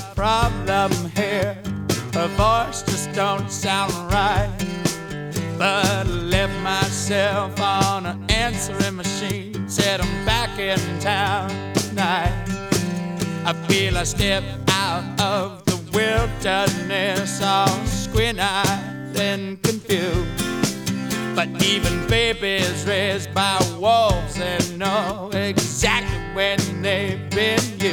problem here. Her voice just don't sound right. But I left myself on an answering machine. Said I'm back in town tonight. I feel I step out of the wilderness, all squint-eyed and confused. But even babies raised by wolves, they know exactly when